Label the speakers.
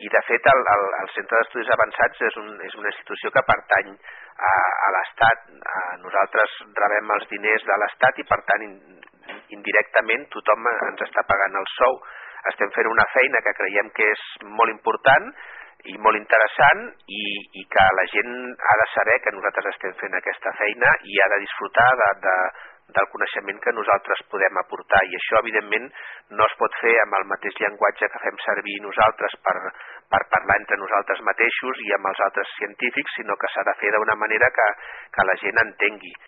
Speaker 1: de fet el Centre d'Estudis Avançats és una institució que pertany a l'Estat. Nosaltres rebem els diners de l'Estat i per tant indirectament tothom ens està pagant el sou. Estem fent una feina que creiem que és molt important i molt interessant i que la gent ha de saber que nosaltres estem fent aquesta feina i ha de disfrutar del coneixement que nosaltres podem aportar, i això evidentment no es pot fer amb el mateix llenguatge que fem servir nosaltres per parlar entre nosaltres mateixos i amb els altres científics, sinó que s'ha de fer d'una manera que la gent entengui.